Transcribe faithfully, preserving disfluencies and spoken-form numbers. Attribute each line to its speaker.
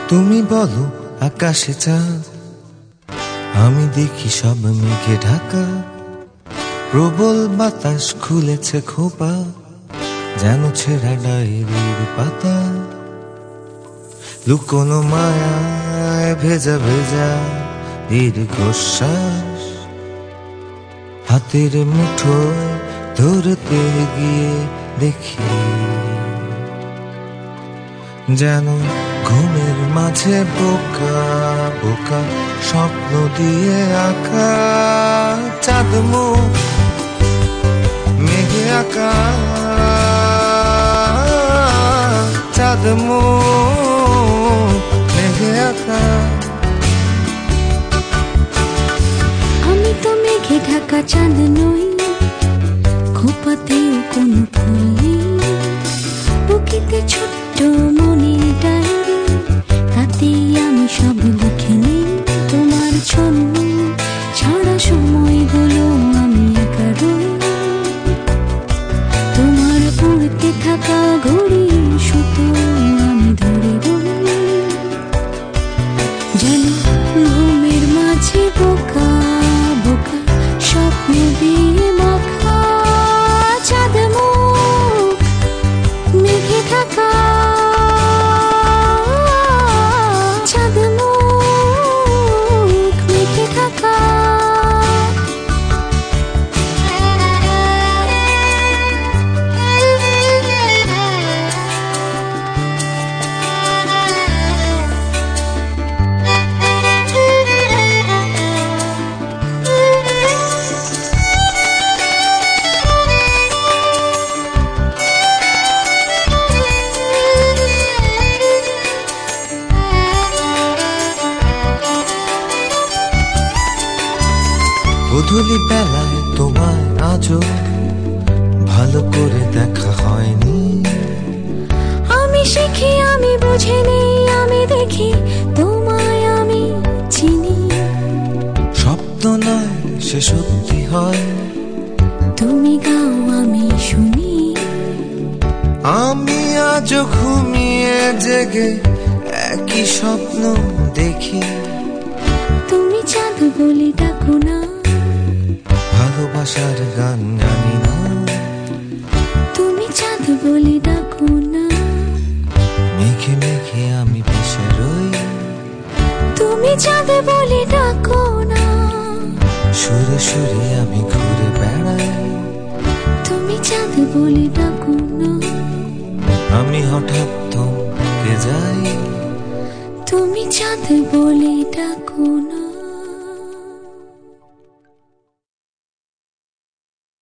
Speaker 1: তুমি বলো আকাশে চাঁদ, আমি দেখি সব মেঘে ঢাকা। প্রবল বাতাস খুলেছে খোপা, যেন ছেঁড়া ডায়েরির পাতা। লুকোনো মায়ায় ভেজা ভেজা দীর্ঘশ্বাস, হাতের মুঠোয় ধরতে গিয়ে দেখি যেন ঘুমের মাঝে বোকা বোকা স্বপ্ন দিয়ে আঁকা। চাঁদ মুখ মেঘে আঁকা, চাঁদ মুখ মেঘে আঁকা।
Speaker 2: আমি তো মেঘে ঢাকা চাঁদ নই, খোপাতেও কোনো ফুল নেই। বুকেতে ছোট্ট মনের ডায়েরি, তাতেই আমি সব লিখে নিই। তোমার ছন্ন ছাড়া সময়গুলো আমি একা রই। তোমার উড়তে থাকা ঘড়ি সুতো আমি ধরে রই। যেন ঘুমের মাঝে বোকা বোকা স্বপ্ন দিয়ে মাখা। চাঁদ মুখ মেঘে ঢাকা, চাঁদ মুখ মেঘে ঢাকা।
Speaker 1: গধূলি বেলায় তোমায় আজও ভালো করে দেখা হয়নি।
Speaker 2: আমি শিখি আমি বুঝিনি, আমি দেখি তোমায় আমি চিনি।
Speaker 1: স্বপ্ন নয় সে সত্যি হয়,
Speaker 2: তুমি গাও আমি শুনি।
Speaker 1: আমি আজও ঘুমিয়ে জেগে একই স্বপ্ন দেখি।
Speaker 2: তুমি চাঁদ বলে ডাকো না,
Speaker 1: ভালোবাসার গান জানি না।
Speaker 2: তুমি চাঁদ বলে ডাকো না,
Speaker 1: মেঘে মেঘে আমি ভেসে রই।
Speaker 2: তুমি চাঁদ বলে ডাকো না,
Speaker 1: সুরে সুরে আমি ঘুরে বেড়াই।
Speaker 2: তুমি চাঁদ বলে ডাকো না,
Speaker 1: আমি হঠাৎ থমকে যাই।
Speaker 2: তুমি চাঁদ বলে ডাকো